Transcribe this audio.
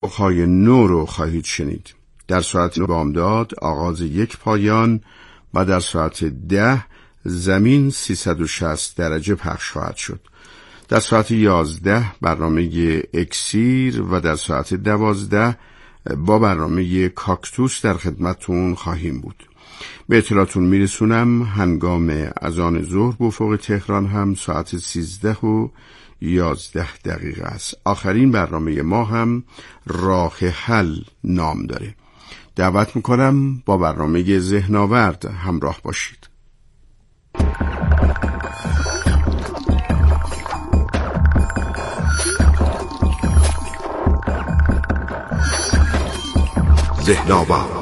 های نو رو خواهید شنید. در ساعت بامداد آغاز یک پایان و در ساعت 10 زمین 360 درجه پخش خواهد شد. در ساعت 11 برنامه اکسیر و در ساعت 12 با برنامه کاکتوس در خدمتتون خواهیم بود. به اطلاعتون میرسونم هنگام اذان ظهر به افق تهران هم ساعت 13:11 است. آخرین برنامه ما هم راه حل نام داره. دعوت میکنم با برنامه ذهن‌آورد همراه باشید. ذهن‌آورد